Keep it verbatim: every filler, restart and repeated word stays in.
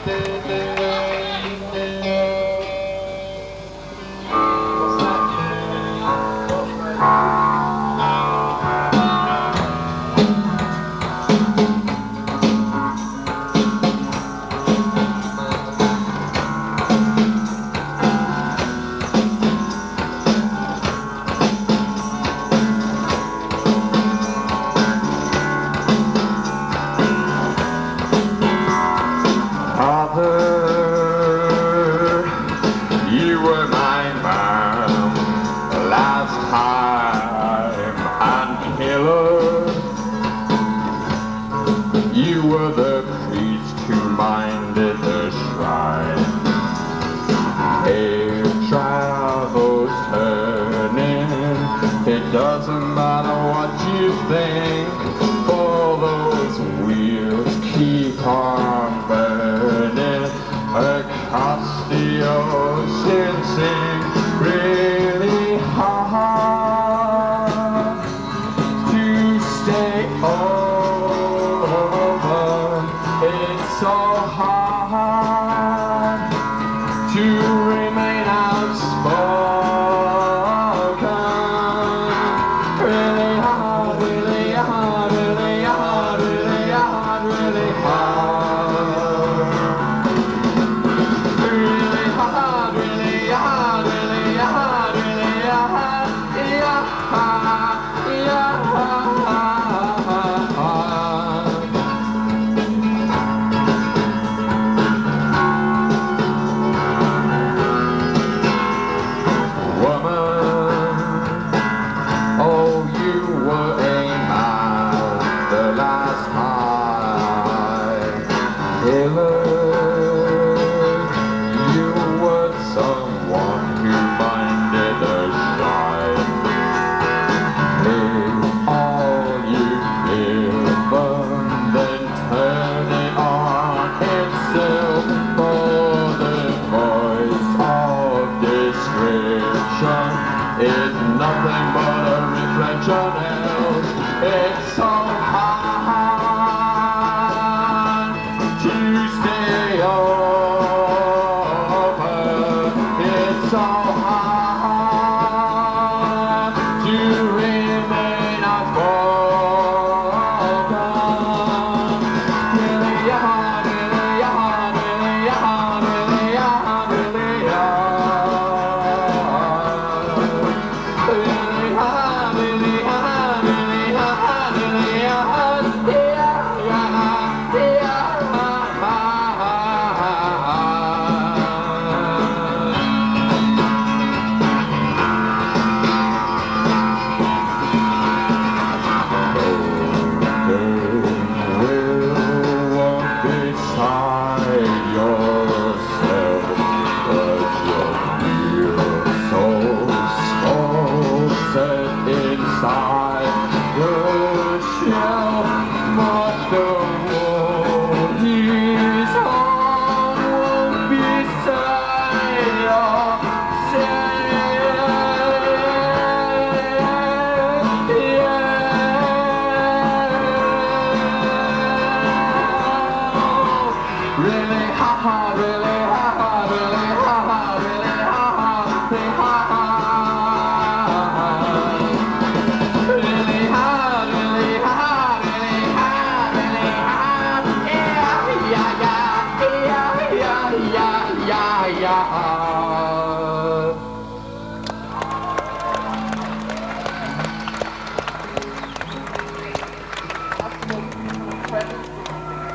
You were my man last time, and killer. You were the priest who minded the shrine. If travel's turning, it doesn't matter what you think, for those wheels keep on burning across the ocean. Sing really hard to stay over. It's so hard to remain outspoken. Really hard, really hard, really hard, really hard, really hard. You were someone who minded a shrine. Take all you've given, then turn it on itself, for the voice of description is nothing but a reflection else. It's so hard to stay over. It's so hard to remain outspoken. Really hard, really hard, really hard, really hard, really hard. Really hard, really hard, really hard, really hard. Yeah, yeah, yeah. Inside the shell, but the world is on, won't be beside yourself. Really hard, really hard, really hard, really hard, really hard. Yeah, yeah, yeah.